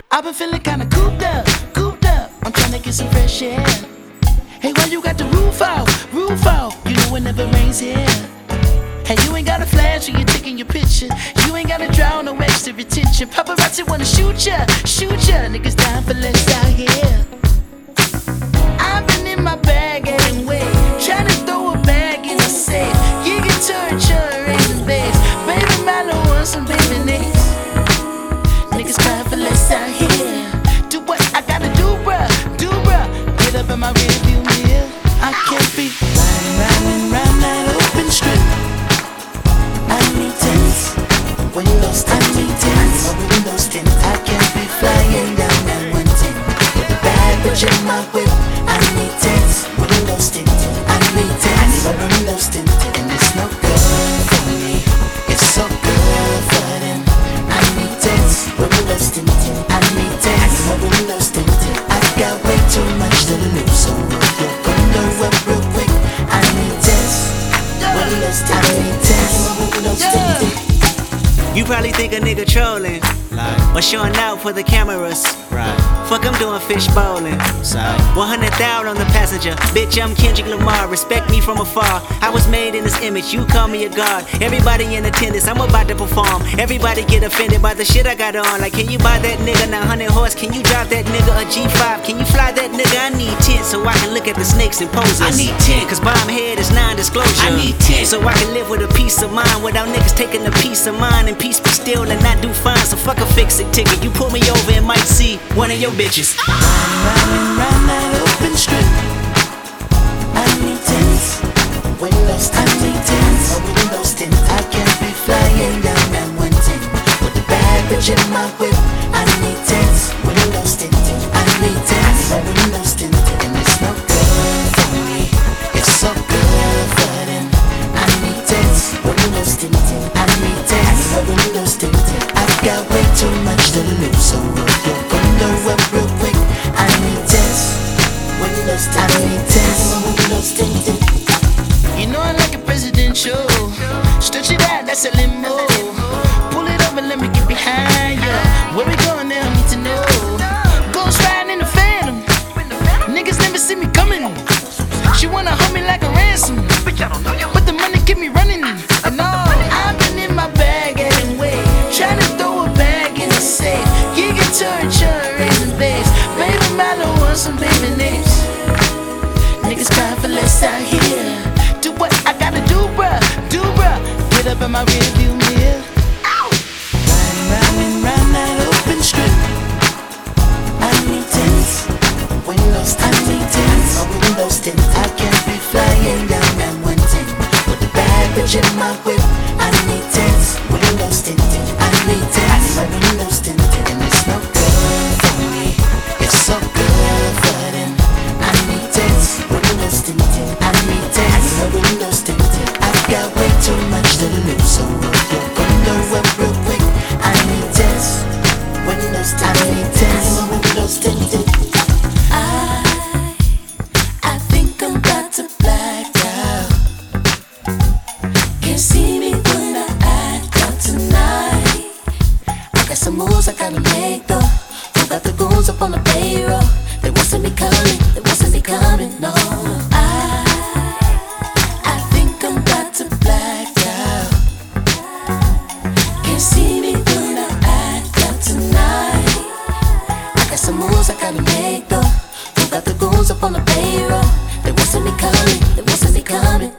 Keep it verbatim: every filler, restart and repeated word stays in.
I've been feeling kinda cooped up, cooped up. I'm trying to get some fresh air. Hey, why you got the roof out, roof out? You know it never rains here. Hey, you ain't got a flash when you're taking your picture. You ain't gotta draw no extra attention. Paparazzi wanna shoot ya, shoot ya. Niggas dying for less out here. I've been in my bag anyway, trying to throw a bag in the safe. You get torture, raising bass. Baby, Milo wants some baby names. Niggas crying for less out here. Do what I gotta do, bruh, do bruh. Get up in my rearview mirror. I can't be riding, riding round that open strip. I need tents, windows tint, I need tents, windows tint. I can't be flying down that one ten with a bad bitch in my whip. I need tents, windows tint, I need tents, windows tint. And it's no good for me, it's so good for them. I need tents, windows tint, I need tents, windows tint. I got way too much to lose, so roll your window up real quick. I need tents, windows tint, I need tents, windows tint. You probably think a nigga trolling, like, or showing out for the cameras. Right. Fuck, I'm doing fish bowling. one hundred thousand on the passenger. Bitch, I'm Kendrick Lamar. Respect me from afar. I was made in this image. You call me a god. Everybody in attendance. I'm about to perform. Everybody get offended by the shit I got on. Like, can you buy that nigga nine hundred horse? Can you drive that nigga a G five? Can you fly that nigga? I need ten so I can look at the snakes and poses. I need ten cause bomb head is non-disclosure. I need ten so I can live with a peace of mind without niggas taking a piece of mine and peace be still and not do fine. So fuck a fix it ticket. You pull me over and might see one of your bitches. Riding round that open strip. I need tents, windows tint, I need tents, windows tint. I can't be flying down that one ten with a bad bitch in my whip. I need tents, windows tint, I need tents, windows tint. And it's no good for me, it's so good for them. I need tents, windows tint, I need tents, windows tint. I've got way too much to lose, so roll your window up real quick. I need tents, windows tint, I need tents, windows tinted. You know I like a presidential. Stretch it out, that's a limo. Pull it up and let me get behind ya. Where we going now, I need to know. Ghost riding in the Phantom. Niggas never see me coming. She wanna hold me like a ransom, but the money keep me running. And all, I've been in my bag anyway, trying to throw a bag in the safe. You get torture, raising bass. Baby, Milo wants some baby names. Niggas crying for less out here. Do what I gotta do, bruh, do bruh. Get up in my rearview mirror. Riding, riding round that open strip. I need tents, windows tint, I need tents, windows tint. I can't be flying down that one ten with a bad bitch in my whip. I need tents, windows tint, I need tents, windows tint. And it's no good for me, it's so good for them. I need tents, windows tint, I need tents, windows tint. I've got way too much to lose, so roll your window up real quick. I need tents, windows tint, I need tents, windows tinted. I, I think I'm about to black out. Can't see me when I act out tonight. I got some moves I gotta make though. Who got the goons up on the payroll? They wasn't me coming, they wasn't me coming, no. I, I think I'm about to black out. Can't see me when I act out tonight. I got some moves I gotta make though. Who got the goons up on the payroll? They wasn't me coming, they wasn't me coming.